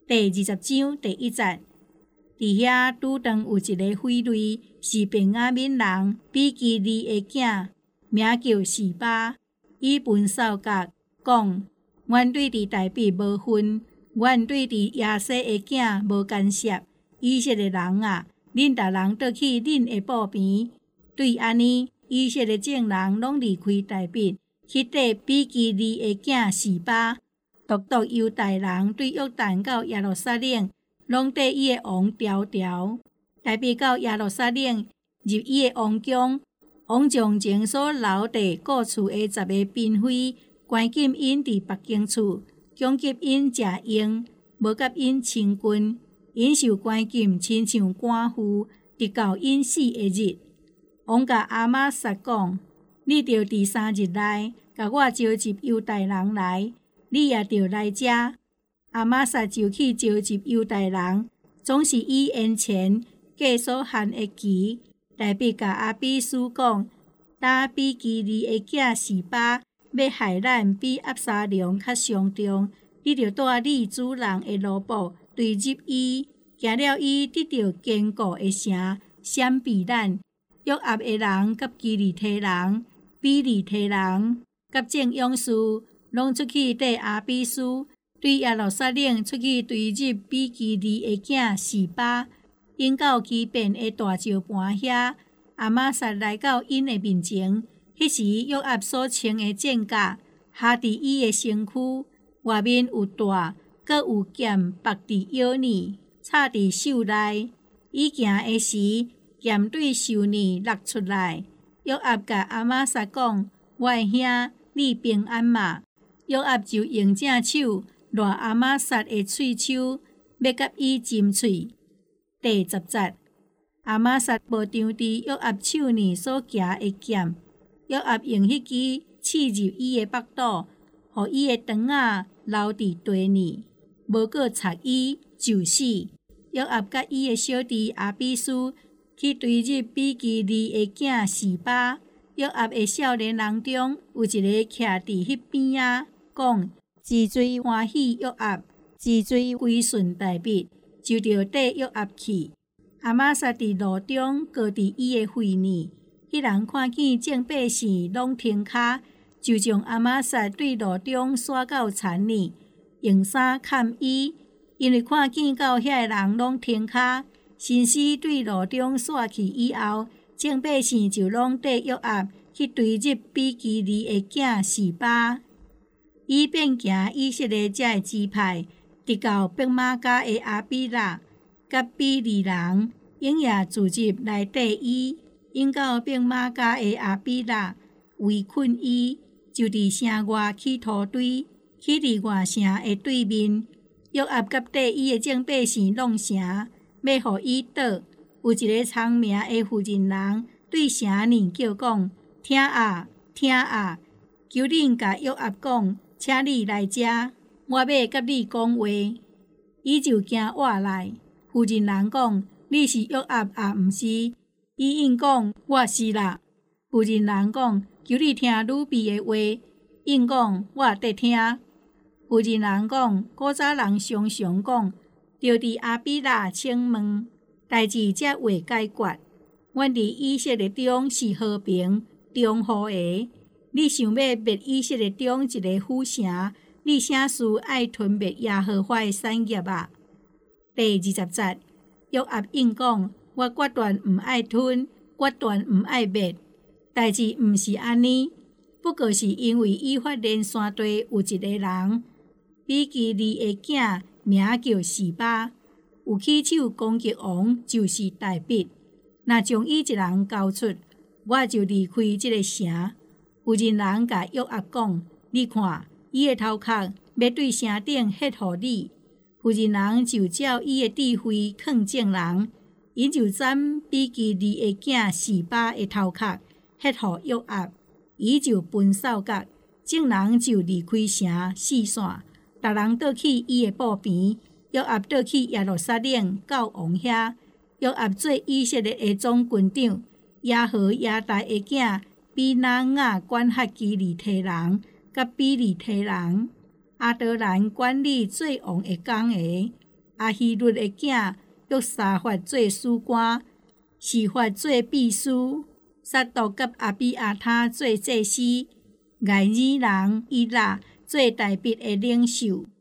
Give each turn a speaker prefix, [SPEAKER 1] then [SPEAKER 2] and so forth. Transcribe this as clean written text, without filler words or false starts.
[SPEAKER 1] 第20章第1節，伫遐拄當有一個匪類，是便雅憫人比基利的囝，名叫示巴。伊分掃角講：阮對佇大衛無份，阮對佇亞西的囝無干涉。以色列人啊，恁逐人倒去恁的布邊。對安尼，以色列眾人攏離開大衛，去缀比基利的囝示巴。獨猶大人對約旦到耶路撒冷，攏缀伊的王調調。大衛到耶路撒冷，入伊的王宮，王將前所留地各處的10個嬪妃，關禁因佇別間厝，強迫因食用，無甲因親近。因受關禁，親像寡婦，直到因死的日。王甲亞瑪撒講：你着佇3日內，甲我召集猶大人來，你也着來遮。亞瑪撒就去召集猶大人，總是以延前過所限的期。大衛甲亞比書講：打比基利的囝示巴，要害咱比押沙龍較上重，你着帶你主人的奴僕對入伊，行了伊得到堅固的城，閃避咱。約押的人甲基利提人、比利提人甲眾勇士，攏出去缀亞比書，對耶路撒冷出去對入比基利的囝示巴。因到基遍的大石盤遐，亞瑪撒來到因的面前，迄時約押所穿的戰甲下佇伊的身軀，外面有帶，閣有劍綁佇腰裡，插佇手內。伊行的時，劍對手裡落出來。約押甲亞瑪撒講：我的兄，你平安嘛？約押就用正手掠亞瑪撒的喙鬚，要甲伊針喙。第10節，亞瑪撒無張佇約押手裡所夾的劍，約押用迄支刺入伊的腹肚，互伊的腸仔留佇地裡，無閣插伊就死。約押甲伊的小弟亞比書去對入比基利的囝示巴。約押的少年人中有一個徛佇迄邊仔，講：之最歡喜約押，之最歸順大衛，就着缀約押去。亞瑪撒佇路中高佇伊的會裡，迄人看見眾百姓攏停跤，就將亞瑪撒對路中刷到田裡，用衫蓋伊。因為看見到遐個人攏停跤，先死對路中刷去以後，眾百姓就攏缀約押去對入比基利的囝示巴。伊便行以色列遮的支派，直到伯瑪加的亞比納，甲比利人永夜自入來缀伊。因到伯瑪加的亞比納，圍困伊，就佇城外起土堆，起佇外城的對面。約押甲缀伊的眾百姓弄城，要互伊倒。有一個聰明的婦人人對城裡叫講：聽啊，聽啊！求恁甲約押講，請你來遮，我要甲你講話。伊就行活來。婦人人講：你是約押啊，毋是？伊應講：我是啦。婦人人講：求你聽女婢的話。應講：我得聽。婦人人講：古早人常常講，着佇亞比納請問，代志才會解決。阮佇以色列中是和平中和的。你想要滅以色列中一個府城，你啥事愛吞滅耶和華的產業啊？第20節，約押應講：我決斷毋愛吞，決斷毋愛滅。代志毋是安尼，不過是因為以法蓮山地有一個人，比基利的囝名叫示巴，有起手攻擊王，就是大衛。若將伊一人交出，我就離開這個城。婦人人甲約押講：你看，伊的頭殼要對城頂ฮ็互你。婦人人就照伊的智慧勸眾人，因就斬比基利的囝示巴的頭殼ฮ็互約押，伊就分掃角，眾人就離開城四散。逐人倒去伊的布邊，約押倒去耶路撒冷到王遐。約押做以色列的總軍長，耶和亞大的囝比拿雅管轄基利提人，甲比利提人。亞德蘭管理做王的工的， 阿希律的囝约沙法做史官，示法做秘书，撒督甲阿比亚他做祭司，外耳人伊拉做大笔的领袖。